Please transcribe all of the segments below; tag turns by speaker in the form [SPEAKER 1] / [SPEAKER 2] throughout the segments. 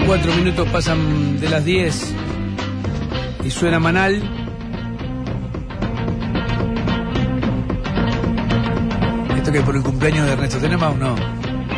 [SPEAKER 1] 4 minutos pasan de las 10 y suena Manal. ¿Esto que por el cumpleaños de Ernesto Tenema o no?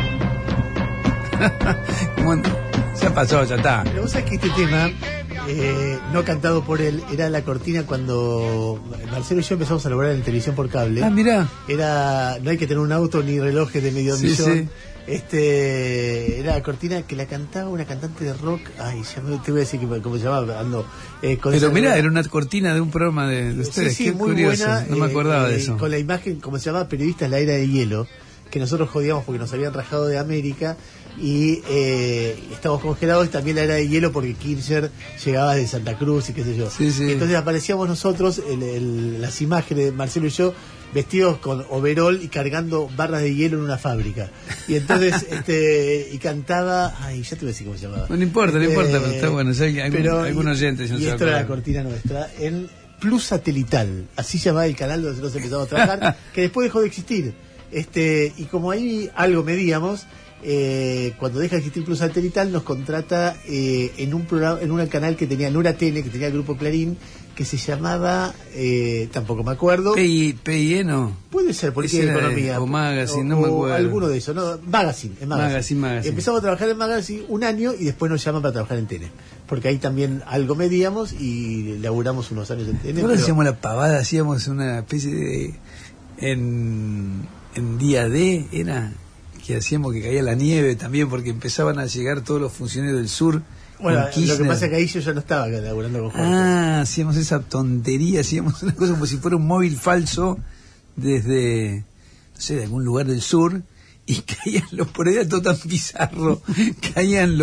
[SPEAKER 1] Ya pasó, ya está.
[SPEAKER 2] Pero vos sabés que este tema, no cantado por él, era la cortina cuando Marcelo y yo empezamos a laburar en televisión por cable.
[SPEAKER 1] Ah, mirá.
[SPEAKER 2] Era, no hay que tener un auto ni relojes de medio millón.
[SPEAKER 1] Sí.
[SPEAKER 2] Era la cortina que la cantaba una cantante de rock. Ay, ya te voy a decir cómo se llamaba.
[SPEAKER 1] Pero mirá, era una cortina de un programa de ustedes.
[SPEAKER 2] Sí,
[SPEAKER 1] qué
[SPEAKER 2] muy
[SPEAKER 1] curioso.
[SPEAKER 2] buena.
[SPEAKER 1] No me acordaba de eso.
[SPEAKER 2] Con la imagen, como se llamaba, Periodistas la Era de Hielo, que nosotros jodíamos porque nos habían rajado de América y estábamos congelados, y también la Era de Hielo porque Kirchner llegaba de Santa Cruz y qué sé yo.
[SPEAKER 1] Sí.
[SPEAKER 2] Entonces aparecíamos nosotros, las imágenes de Marcelo y yo, vestidos con overol y cargando barras de hielo en una fábrica. Y entonces, y cantaba, ay, ya te voy a decir cómo se llamaba.
[SPEAKER 1] No importa, pero está bueno. Algún oyente.
[SPEAKER 2] Y esto era la cortina nuestra, en Plus Satelital, así llamaba el canal donde nosotros empezamos a trabajar, que después dejó de existir. Y como ahí algo medíamos, cuando deja de existir Plus Satelital nos contrata en un programa, en un canal que tenía, no era tele, que tenía el grupo Clarín, que se llamaba, tampoco me acuerdo.
[SPEAKER 1] PIE no.
[SPEAKER 2] Puede ser, porque era economía.
[SPEAKER 1] O Magazine, no me acuerdo.
[SPEAKER 2] Alguno de esos, no, Magazine. Empezamos a trabajar en Magazine un año y después nos llaman para trabajar en tele. Porque ahí también algo medíamos y laburamos unos años en tele.
[SPEAKER 1] Nosotros hacíamos la pavada, hacíamos una especie de... En día D era que hacíamos que caía la nieve también, porque empezaban a llegar todos los funcionarios del sur.
[SPEAKER 2] Bueno, lo que pasa es que ahí yo ya no estaba acá laburando con Jorge.
[SPEAKER 1] Hacíamos esa tontería, hacíamos una cosa como si fuera un móvil falso desde, no sé, de algún lugar del sur, y caían por ahí era todo tan bizarro, caían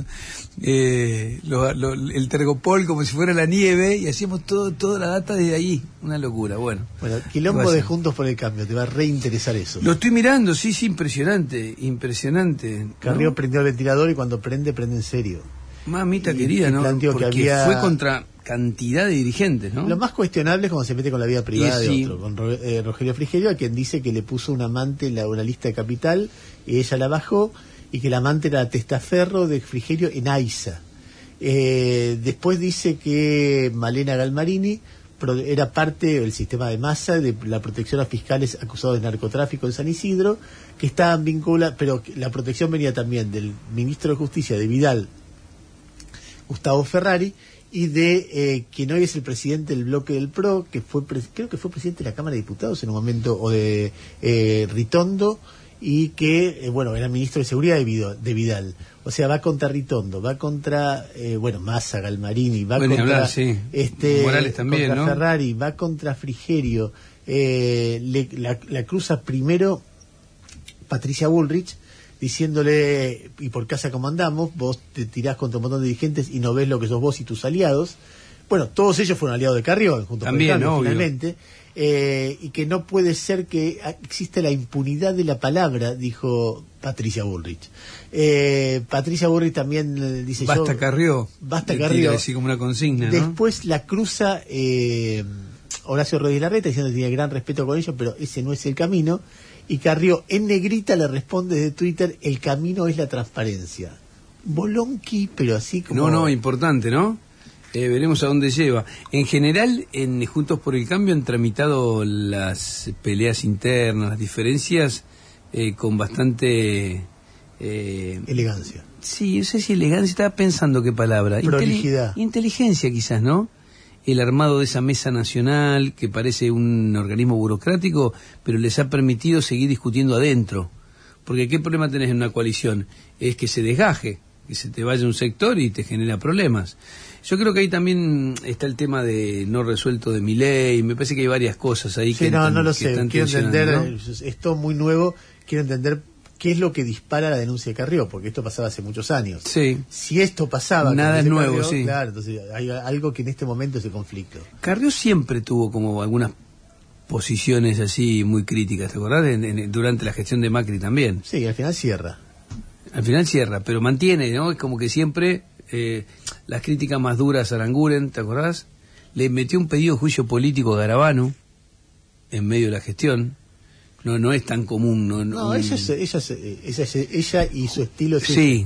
[SPEAKER 1] el Tergopol como si fuera la nieve, y hacíamos toda la data desde ahí, una locura. Bueno,
[SPEAKER 2] quilombo de Juntos por el Cambio, te va a reinteresar eso.
[SPEAKER 1] Lo estoy mirando, sí, impresionante.
[SPEAKER 2] Carrió,
[SPEAKER 1] ¿no?
[SPEAKER 2] prendió el ventilador y cuando prende en serio.
[SPEAKER 1] Mamita querida, ¿no? Porque fue contra cantidad de dirigentes, ¿no?
[SPEAKER 2] Lo más cuestionable es cuando se mete con la vida privada
[SPEAKER 1] sí.
[SPEAKER 2] de otro, con Rogelio Frigerio, a quien dice que le puso un amante en una lista de Capital y ella la bajó, y que el amante era testaferro de Frigerio en AISA. Después dice que Malena Galmarini era parte del sistema de Massa, de la protección a fiscales acusados de narcotráfico en San Isidro, que estaban vinculados, pero la protección venía también del ministro de Justicia de Vidal, Gustavo Ferrari, y de quien hoy es el presidente del bloque del PRO, que creo que fue presidente de la Cámara de Diputados en un momento, o de Ritondo, y que, era ministro de Seguridad de Vidal. O sea, va contra Ritondo, va contra, Massa, Galmarini, va contra
[SPEAKER 1] Morales también,
[SPEAKER 2] contra
[SPEAKER 1] ¿no?
[SPEAKER 2] Ferrari, va contra Frigerio, la cruza primero Patricia Bullrich, diciéndole, y por casa como andamos, vos te tirás contra un montón de dirigentes y no ves lo que sos vos y tus aliados. Bueno, todos ellos fueron aliados de Carrió, junto con el Cambio, finalmente. Y que no puede ser que exista la impunidad de la palabra, dijo Patricia Bullrich. Patricia Bullrich también dice:
[SPEAKER 1] Basta Carrió.
[SPEAKER 2] Basta Carrió.
[SPEAKER 1] Así como una consigna, ¿no?
[SPEAKER 2] Después la cruza Horacio Rodríguez Larreta, diciendo que tiene gran respeto con ellos, pero ese no es el camino. Y Carrió en negrita le responde desde Twitter: el camino es la transparencia. Bolonqui, pero así como...
[SPEAKER 1] No, importante, ¿no? Veremos a dónde lleva. En general, en Juntos por el Cambio han tramitado las peleas internas, las diferencias, con bastante...
[SPEAKER 2] elegancia.
[SPEAKER 1] Sí, no sé si elegancia, estaba pensando qué palabra.
[SPEAKER 2] Prolijidad.
[SPEAKER 1] Inteligencia quizás, ¿no? El armado de esa mesa nacional, que parece un organismo burocrático, pero les ha permitido seguir discutiendo adentro. Porque ¿qué problema tenés en una coalición? Es que se desgaje, que se te vaya un sector y te genera problemas. Yo creo que ahí también está el tema de no resuelto de Milei, me parece que hay varias cosas ahí que
[SPEAKER 2] no lo sé,
[SPEAKER 1] están
[SPEAKER 2] quiero entender,
[SPEAKER 1] ¿no?
[SPEAKER 2] Esto muy nuevo, quiero entender qué es lo que dispara la denuncia de Carrió, porque esto pasaba hace muchos años.
[SPEAKER 1] Sí.
[SPEAKER 2] Si esto pasaba...
[SPEAKER 1] Nada es nuevo,
[SPEAKER 2] Carrió,
[SPEAKER 1] sí.
[SPEAKER 2] Claro, entonces hay algo que en este momento es el conflicto.
[SPEAKER 1] Carrió siempre tuvo como algunas posiciones así muy críticas, ¿te acordás? Durante la gestión de Macri también.
[SPEAKER 2] Sí, al final cierra.
[SPEAKER 1] Pero mantiene, ¿no? Es como que siempre las críticas más duras a Aranguren, ¿te acordás? Le metió un pedido de juicio político a Garabano en medio de la gestión. No es tan común. Ella
[SPEAKER 2] y su estilo...
[SPEAKER 1] Sí.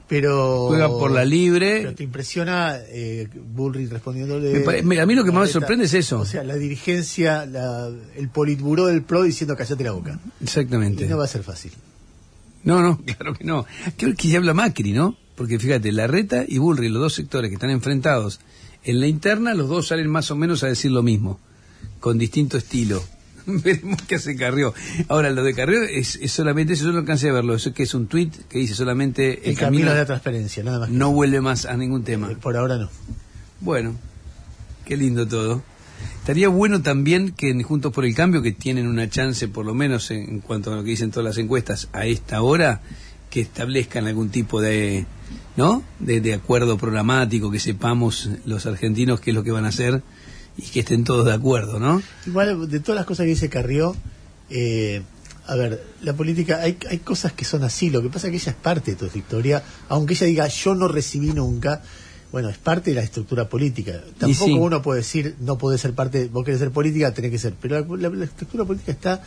[SPEAKER 2] pero
[SPEAKER 1] juega por la libre.
[SPEAKER 2] Pero te impresiona Bullrich respondiéndole.
[SPEAKER 1] A mí lo que más me sorprende es eso.
[SPEAKER 2] O sea, la dirigencia, el politburó del PRO diciendo cállate la boca.
[SPEAKER 1] Exactamente.
[SPEAKER 2] Y no va a ser fácil.
[SPEAKER 1] No, claro que no. Creo que ya habla Macri, ¿no? Porque fíjate, Larreta y Bullrich, los dos sectores que están enfrentados en la interna, los dos salen más o menos a decir lo mismo, con distinto estilo. Veremos qué hace Carrió. Ahora, lo de Carrió es solamente, eso yo no alcancé a verlo, eso que es un tuit que dice solamente
[SPEAKER 2] el camino de la transparencia, nada más.
[SPEAKER 1] No vuelve más a ningún tema.
[SPEAKER 2] Por ahora no.
[SPEAKER 1] Bueno, qué lindo todo. Estaría bueno también que en Juntos por el Cambio, que tienen una chance, por lo menos en cuanto a lo que dicen todas las encuestas, a esta hora, que establezcan algún tipo de, ¿no? De acuerdo programático, que sepamos los argentinos qué es lo que van a hacer y que estén todos de acuerdo, ¿no?
[SPEAKER 2] Igual, de todas las cosas que dice Carrió, a ver, la política, hay cosas que son así, lo que pasa es que ella es parte de toda esta historia, aunque ella diga, yo no recibí nunca. Bueno, es parte de la estructura política. Tampoco sí. Uno puede decir, no puede ser parte, vos querés ser política, tenés que ser. Pero la estructura política está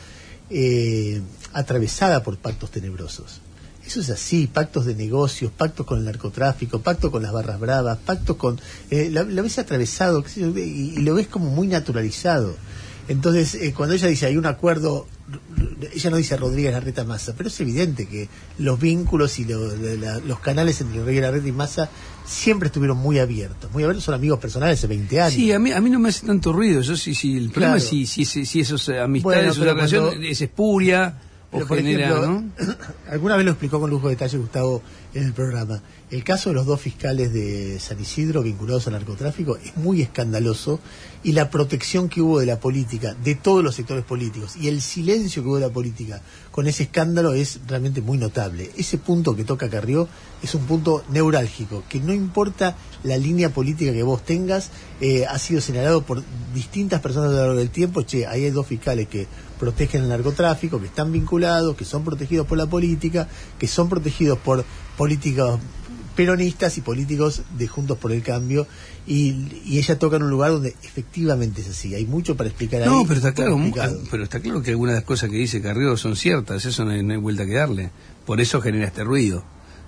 [SPEAKER 2] atravesada por pactos tenebrosos. Eso es así, pactos de negocios, pactos con el narcotráfico, pactos con las barras bravas, pactos con... la ves atravesado y lo ves como muy naturalizado. Entonces, cuando ella dice, hay un acuerdo... Ella no dice Rodríguez Larreta Massa, pero es evidente que los vínculos y los canales entre Rodríguez Larreta y Massa siempre estuvieron muy abiertos, son amigos personales hace 20 años.
[SPEAKER 1] Sí, a mí no me hace tanto ruido. Yo sí, el problema es si esos amistades, esa relación es espuria o genera, ejemplo, ¿no?
[SPEAKER 2] Alguna vez lo explicó con lujo de detalle Gustavo en el programa. El caso de los dos fiscales de San Isidro vinculados al narcotráfico es muy escandaloso, y la protección que hubo de la política, de todos los sectores políticos, y el silencio que hubo de la política con ese escándalo es realmente muy notable. Ese punto que toca Carrió es un punto neurálgico, que no importa la línea política que vos tengas, ha sido señalado por distintas personas a lo largo del tiempo. Ahí hay dos fiscales que protegen el narcotráfico, que están vinculados, que son protegidos por la política, que son protegidos por políticos peronistas y políticos de Juntos por el Cambio, y ella toca en un lugar donde efectivamente es así. Hay mucho para explicar ahí.
[SPEAKER 1] No, pero está claro que algunas de las cosas que dice Carrió son ciertas, eso no hay vuelta que darle. Por eso genera este ruido.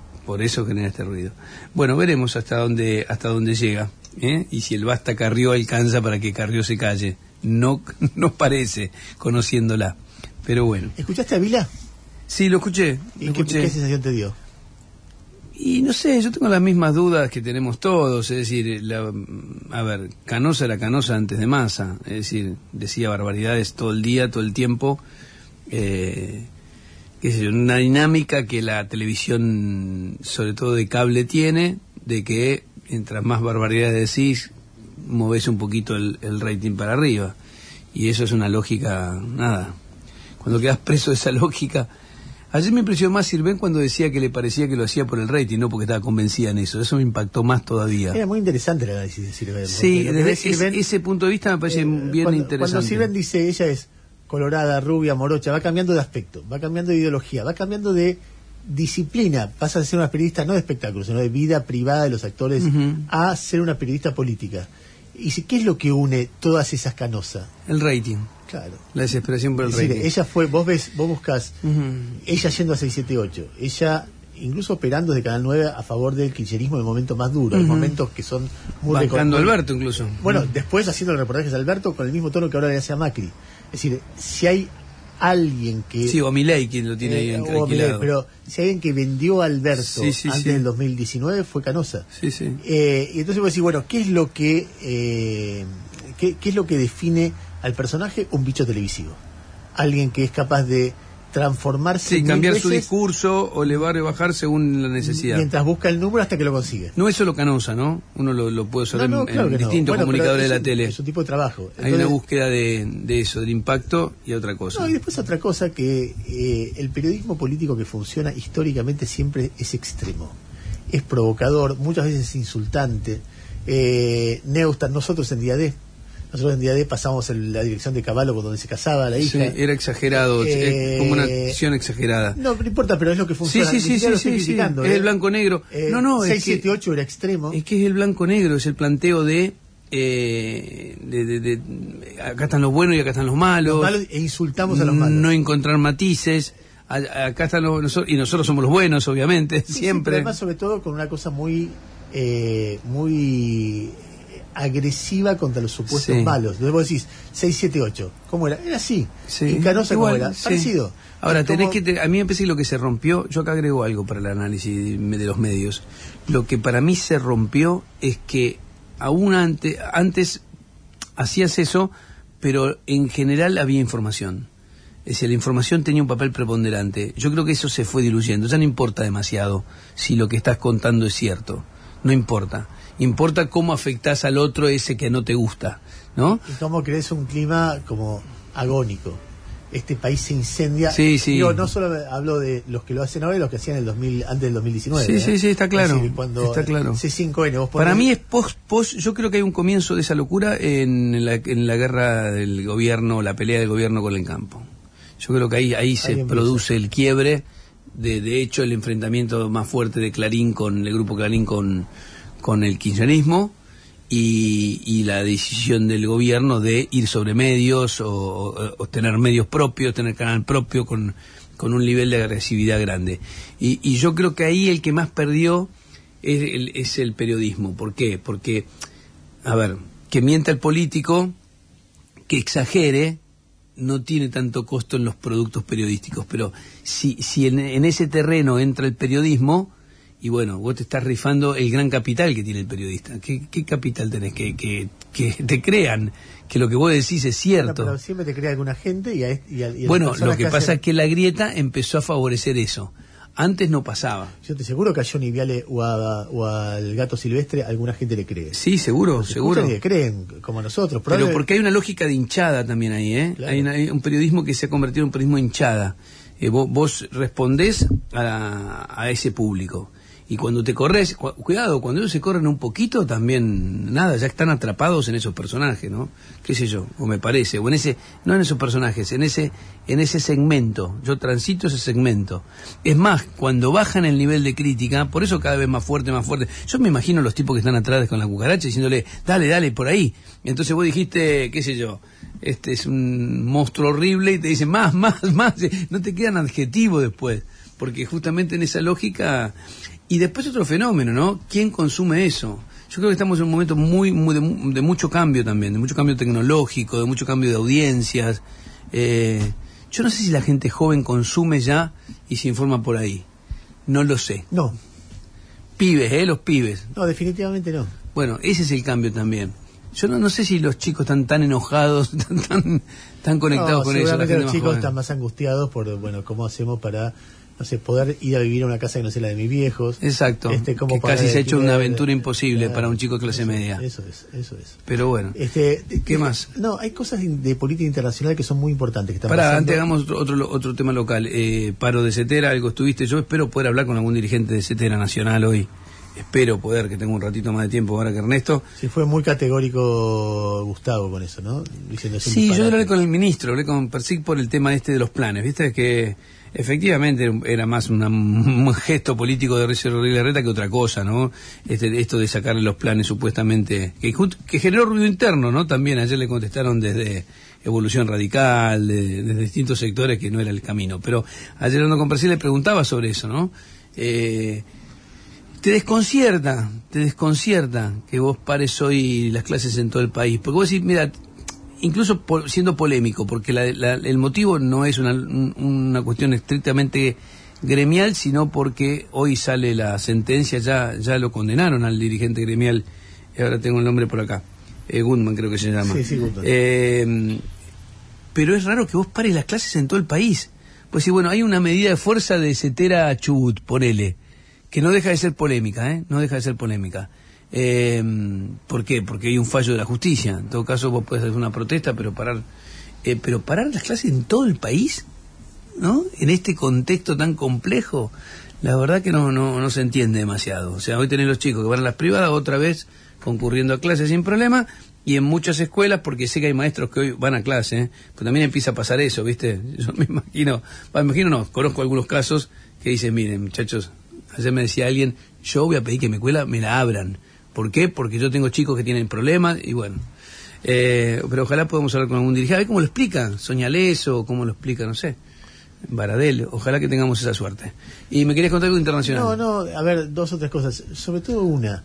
[SPEAKER 1] Bueno, veremos hasta dónde llega, ¿eh? Y si el basta Carrió alcanza para que Carrió se calle. No parece, conociéndola. Pero bueno.
[SPEAKER 2] ¿Escuchaste a Vila?
[SPEAKER 1] Sí, lo escuché.
[SPEAKER 2] ¿Qué sensación te dio?
[SPEAKER 1] Y no sé, yo tengo las mismas dudas que tenemos todos, es decir, Canosa era Canosa antes de Massa, es decir, decía barbaridades todo el día, todo el tiempo, qué sé yo, una dinámica que la televisión, sobre todo de cable, tiene, de que mientras más barbaridades decís, movés un poquito el rating para arriba, y eso es una lógica, cuando quedas preso de esa lógica. Ayer me impresionó más Sirven cuando decía que le parecía que lo hacía por el rating, no porque estaba convencida en eso. Eso me impactó más todavía.
[SPEAKER 2] Era muy interesante el análisis de Sirven.
[SPEAKER 1] Sí, desde ese punto de vista me parece bien interesante.
[SPEAKER 2] Cuando Sirven dice, ella es colorada, rubia, morocha, va cambiando de aspecto, va cambiando de ideología, va cambiando de disciplina, pasa a ser una periodista no de espectáculos, sino de vida privada de los actores, a ser una periodista política. ¿Y qué es lo que une todas esas Canosas?
[SPEAKER 1] El rating.
[SPEAKER 2] Claro.
[SPEAKER 1] La desesperación por el rating.
[SPEAKER 2] Ella fue, vos buscas, ella yendo a 678, ella incluso operando desde Canal 9 a favor del kirchnerismo en el momento más duro, en momentos que son muy
[SPEAKER 1] bancando a Alberto incluso.
[SPEAKER 2] Bueno, después haciendo los reportajes a Alberto con el mismo tono que ahora le hace a Macri. Es decir, si hay alguien que...
[SPEAKER 1] Sí, o Milei quien lo tiene ahí alquilado.
[SPEAKER 2] Pero si hay alguien que vendió a Alberto antes del 2019 fue Canosa.
[SPEAKER 1] Sí.
[SPEAKER 2] Y entonces vos decís, bueno, ¿qué es lo que define al personaje? Un bicho televisivo. Alguien que es capaz de transformarse.
[SPEAKER 1] Sí, cambiar su discurso o elevar o bajar según la necesidad.
[SPEAKER 2] Mientras busca el número hasta que lo consigue.
[SPEAKER 1] No es solo Canosa, ¿no? Uno lo puede usar en distintos comunicadores de la tele.
[SPEAKER 2] Es un tipo de trabajo. Entonces,
[SPEAKER 1] hay una búsqueda de eso, del impacto y otra cosa.
[SPEAKER 2] No, y después otra cosa que el periodismo político que funciona históricamente siempre es extremo. Es provocador, muchas veces insultante. Neustadt, nosotros en Día D pasamos la dirección de Cavallo con donde se casaba la hija.
[SPEAKER 1] Sí, era exagerado, es como una acción exagerada.
[SPEAKER 2] No importa, pero es lo que funciona.
[SPEAKER 1] Sí, es el blanco-negro.
[SPEAKER 2] 678 era extremo.
[SPEAKER 1] Es que es el blanco-negro, es el planteo de acá están los buenos y acá están los malos.
[SPEAKER 2] E insultamos a los malos.
[SPEAKER 1] No encontrar matices. acá están nosotros, y nosotros somos los buenos, obviamente,
[SPEAKER 2] sí,
[SPEAKER 1] siempre.
[SPEAKER 2] Sí, pero además, sobre todo, con una cosa muy agresiva contra los supuestos malos. Entonces vos decís 678, ¿cómo era? Era así.
[SPEAKER 1] Sí.
[SPEAKER 2] Y Canosa, ¿cómo era?
[SPEAKER 1] Sí.
[SPEAKER 2] Parecido.
[SPEAKER 1] Ahora, a mí me parece que lo que se rompió, yo acá agrego algo para el análisis de los medios. Lo que para mí se rompió es que aún antes hacías eso, pero en general había información. Es decir, la información tenía un papel preponderante. Yo creo que eso se fue diluyendo. Ya no importa demasiado si lo que estás contando es cierto. No importa. Importa cómo afectás al otro ese que no te gusta, ¿no?
[SPEAKER 2] Y cómo crees un clima como agónico. Este país se incendia.
[SPEAKER 1] Sí, sí.
[SPEAKER 2] Digo, no solo hablo de los que lo hacen ahora y los que hacían antes del 2019.
[SPEAKER 1] Sí, sí, está claro.
[SPEAKER 2] Es decir, cuando
[SPEAKER 1] está claro.
[SPEAKER 2] C5N, vos
[SPEAKER 1] Para mí es post, yo creo que hay un comienzo de esa locura en la guerra del gobierno, la pelea del gobierno con el campo. Yo creo que ahí se produce el quiebre, de hecho el enfrentamiento más fuerte de Clarín con el grupo Clarín con el kirchnerismo y la decisión del gobierno de ir sobre medios o tener medios propios, tener canal propio con un nivel de agresividad grande. Y yo creo que ahí el que más perdió es el periodismo. ¿Por qué? Porque, a ver, que mienta el político, que exagere, no tiene tanto costo en los productos periodísticos, pero si en ese terreno entra el periodismo, y bueno, vos te estás rifando el gran capital que tiene el periodista. ¿Qué capital tenés? Que te crean que lo que vos decís es cierto.
[SPEAKER 2] Pero siempre te crea alguna gente y
[SPEAKER 1] bueno, lo que pasa es que la grieta empezó a favorecer eso. Antes no pasaba.
[SPEAKER 2] Yo te seguro que a Johnny Viale o al Gato Silvestre alguna gente le cree.
[SPEAKER 1] Sí, seguro.
[SPEAKER 2] Y le creen, como nosotros.
[SPEAKER 1] Pero porque hay una lógica de hinchada también ahí, ¿eh? Claro. Hay un periodismo que se ha convertido en un periodismo hinchada. Vos respondés a ese público. Y cuando te corres, cuidado, cuando ellos se corren un poquito, también, nada, ya están atrapados en esos personajes, ¿no? Qué sé yo, o me parece, o no en esos personajes, en ese segmento, yo transito ese segmento. Es más, cuando bajan el nivel de crítica, por eso cada vez más fuerte, yo me imagino los tipos que están atrás con la cucaracha diciéndole, dale, por ahí. Entonces vos dijiste, qué sé yo, este es un monstruo horrible, y te dicen más, no te quedan adjetivos después, porque justamente en esa lógica. Y después otro fenómeno, ¿no? ¿Quién consume eso? Yo creo que estamos en un momento de mucho cambio también, de mucho cambio tecnológico, de mucho cambio de audiencias. Yo no sé si la gente joven consume ya y se informa por ahí. No lo sé.
[SPEAKER 2] No.
[SPEAKER 1] Pibes, los pibes.
[SPEAKER 2] No, definitivamente no.
[SPEAKER 1] Bueno, ese es el cambio también. Yo no sé si los chicos están tan enojados, tan conectados con eso.
[SPEAKER 2] Seguramente los chicos están más angustiados por, bueno, cómo hacemos para, no sé, poder ir a vivir a una casa que no sea la de mis viejos.
[SPEAKER 1] Exacto, que casi se ha hecho una aventura imposible para un chico de clase media.
[SPEAKER 2] Eso es.
[SPEAKER 1] Pero bueno, ¿qué más?
[SPEAKER 2] No, hay cosas de política internacional que son muy importantes. Que
[SPEAKER 1] están antes hagamos otro tema local. Paro de CETERA, algo estuviste. Yo espero poder hablar con algún dirigente de CETERA Nacional hoy. Espero poder, que tengo un ratito más de tiempo ahora que Ernesto.
[SPEAKER 2] Sí, fue muy categórico Gustavo con eso, ¿no? Diciendo
[SPEAKER 1] sí, yo hablé con el ministro, hablé con Persig por el tema de los planes, ¿viste? Que efectivamente era más un gesto político de Horacio Rodríguez Larreta que otra cosa, ¿no? Esto de sacarle los planes supuestamente, que generó ruido interno, ¿no? También ayer le contestaron desde Evolución Radical, desde distintos sectores que no era el camino. Pero ayer hablando con Persig le preguntaba sobre eso, ¿no? Te desconcierta que vos pares hoy las clases en todo el país, porque vos decís, mira, incluso siendo polémico, porque el motivo no es una cuestión estrictamente gremial, sino porque hoy sale la sentencia, ya lo condenaron al dirigente gremial, ahora tengo el nombre por acá, Gutman creo que se llama.
[SPEAKER 2] Sí, Gutman.
[SPEAKER 1] Pero es raro que vos pares las clases en todo el país. Pues sí, bueno, hay una medida de fuerza de CETERA a Chubut, ponele, que no deja de ser polémica, no deja de ser polémica. ¿Por qué? Porque hay un fallo de la justicia. En todo caso vos podés hacer una protesta, pero parar las clases en todo el país, ¿no? En este contexto tan complejo, la verdad que no se entiende demasiado. O sea, hoy tenés los chicos que van a las privadas otra vez concurriendo a clases sin problema, y en muchas escuelas, porque sé que hay maestros que hoy van a clase, pues también empieza a pasar eso, ¿viste? Yo me imagino, conozco algunos casos que dicen, miren, muchachos, ayer me decía alguien, yo voy a pedir que mi escuela me la abran. ¿Por qué? Porque yo tengo chicos que tienen problemas y bueno. Pero ojalá podamos hablar con algún dirigente. A ver cómo lo explica. Soñales o cómo lo explica, no sé. Baradel, ojalá que tengamos esa suerte. Y me querías contar algo internacional.
[SPEAKER 2] No, a ver, dos o tres cosas, sobre todo una.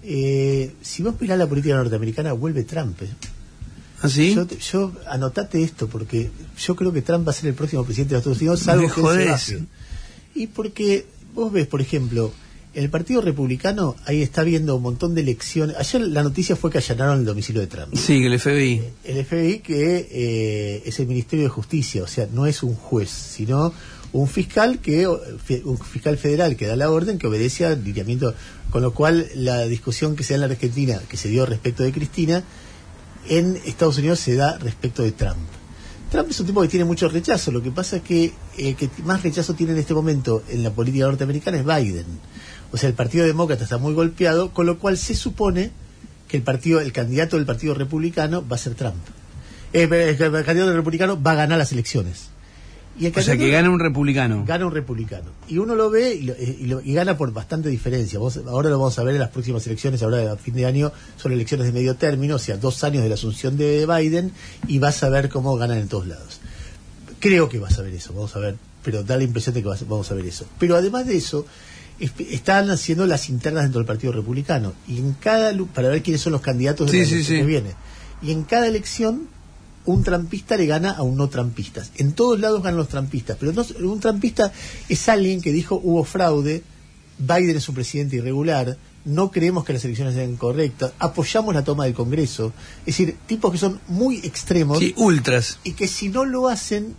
[SPEAKER 2] Si vos mirás la política norteamericana, vuelve Trump.
[SPEAKER 1] ¿Ah, sí?
[SPEAKER 2] Yo anotate esto, porque yo creo que Trump va a ser el próximo presidente de Estados Unidos, salvo que él se baje. Y porque vos ves, por ejemplo, el Partido Republicano ahí está viendo un montón de elecciones. Ayer la noticia fue que allanaron el domicilio de Trump.
[SPEAKER 1] Sí, el FBI.
[SPEAKER 2] El FBI que es el Ministerio de Justicia, o sea, no es un juez, sino un fiscal federal que da la orden, que obedece al lineamiento, con lo cual la discusión que se da en la Argentina, que se dio respecto de Cristina, en Estados Unidos se da respecto de Trump. Trump es un tipo que tiene mucho rechazo, lo que pasa es que más rechazo tiene en este momento en la política norteamericana es Biden. O sea, el Partido Demócrata está muy golpeado, con lo cual se supone que el candidato del Partido Republicano va a ser Trump. El candidato del Republicano va a ganar las elecciones.
[SPEAKER 1] O sea, que gana un republicano.
[SPEAKER 2] Gana un republicano. Y uno lo ve y gana por bastante diferencia. Ahora lo vamos a ver en las próximas elecciones, ahora a fin de año son elecciones de medio término, o sea, 2 años de la asunción de Biden, y vas a ver cómo ganan en todos lados. Creo que vas a ver eso, vamos a ver, pero da la impresión de que vamos a ver eso. Pero además de eso, están haciendo las internas dentro del Partido Republicano, y para ver quiénes son los candidatos de la elección que viene. Y en cada elección un trampista le gana a un no trampista. En todos lados ganan los trampistas, pero un trampista es alguien que dijo hubo fraude, Biden es un presidente irregular, no creemos que las elecciones sean correctas, apoyamos la toma del Congreso. Es decir, tipos que son muy extremos,
[SPEAKER 1] sí, ultras,
[SPEAKER 2] y que si no lo hacen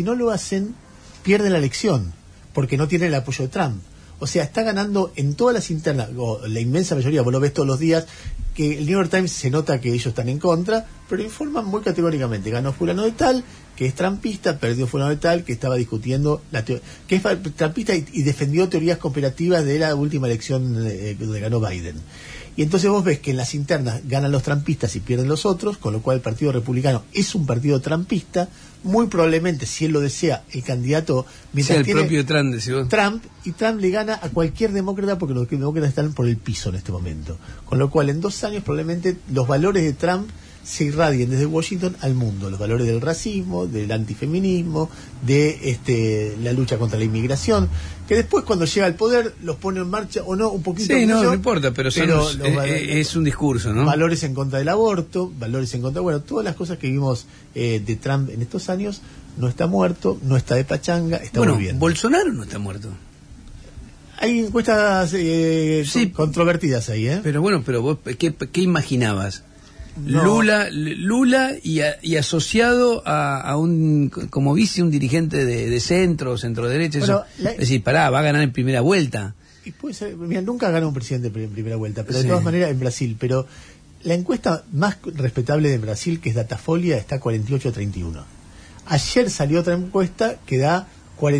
[SPEAKER 2] pierden la elección, porque no tienen el apoyo de Trump. O sea, está ganando en todas las internas, la inmensa mayoría, vos lo ves todos los días, que el New York Times se nota que ellos están en contra, pero informan muy categóricamente. Ganó fulano de tal, que es trampista, perdió fulano de tal, que estaba discutiendo, que es trampista y defendió teorías cooperativas de la última elección donde ganó Biden. Y entonces vos ves que en las internas ganan los trampistas y pierden los otros, con lo cual el Partido Republicano es un partido trampista. Muy probablemente, si él lo desea, el candidato
[SPEAKER 1] el propio Trump,
[SPEAKER 2] y Trump le gana a cualquier demócrata, porque los demócratas están por el piso en este momento. Con lo cual, en 2 años probablemente los valores de Trump se irradien desde Washington al mundo, los valores del racismo, del antifeminismo, de la lucha contra la inmigración, que después cuando llega al poder los pone en marcha o no, un poquito.
[SPEAKER 1] Sí, no importa, pero es un discurso, ¿no?
[SPEAKER 2] Valores en contra del aborto, valores en contra, todas las cosas que vimos de Trump en estos años. No está muerto, no está de pachanga, está volviendo.
[SPEAKER 1] Bolsonaro no está muerto.
[SPEAKER 2] Hay encuestas controvertidas ahí,
[SPEAKER 1] Pero vos, ¿qué imaginabas? No. Lula y asociado a un, como vice, un dirigente de centro derecha. Es decir, va a ganar en primera vuelta.
[SPEAKER 2] Y puede ser, mira, nunca ganó un presidente en primera vuelta, pero de todas maneras en Brasil. Pero la encuesta más respetable de Brasil, que es Datafolia, está 48-31. Ayer salió otra encuesta que da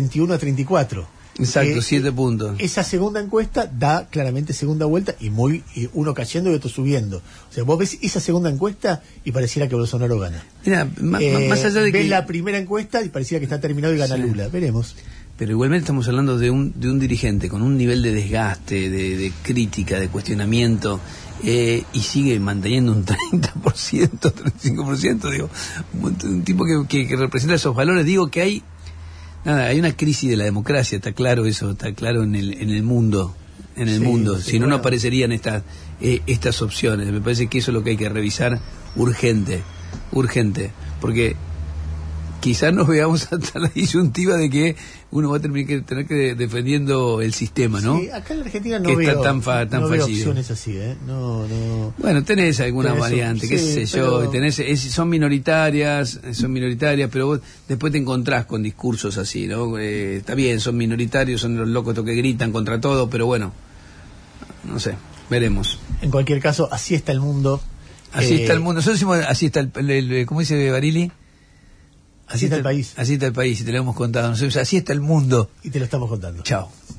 [SPEAKER 2] 41-34.
[SPEAKER 1] Exacto, 7 puntos.
[SPEAKER 2] Esa segunda encuesta da claramente segunda vuelta y uno cayendo y otro subiendo. O sea, vos ves esa segunda encuesta y pareciera que Bolsonaro gana.
[SPEAKER 1] Mira, más allá de
[SPEAKER 2] ves la primera encuesta y pareciera que está terminado y gana Lula. Veremos.
[SPEAKER 1] Pero igualmente estamos hablando de un dirigente con un nivel de desgaste, de crítica, de cuestionamiento, y sigue manteniendo un 30%, 35%, digo, un tipo que representa esos valores. Digo que hay una crisis de la democracia, está claro eso, está claro en el mundo, mundo. Si no aparecerían estas opciones. Me parece que eso es lo que hay que revisar urgente, porque quizás nos veamos hasta la disyuntiva de que uno va a tener que defendiendo el sistema, ¿no?
[SPEAKER 2] Sí, acá en la Argentina no veo opciones así, No.
[SPEAKER 1] Bueno, tenés algunas variantes, qué sé yo, son minoritarias, pero vos después te encontrás con discursos así, ¿no? Está bien, son minoritarios, son los locos que gritan contra todo, pero bueno, no sé, veremos.
[SPEAKER 2] En cualquier caso, así está el mundo.
[SPEAKER 1] Así está el mundo. Nosotros decimos, así está ¿cómo dice Barili?
[SPEAKER 2] Así está el país.
[SPEAKER 1] Así está el país, y te lo hemos contado. Así está el mundo.
[SPEAKER 2] Y te lo estamos contando.
[SPEAKER 1] Chao.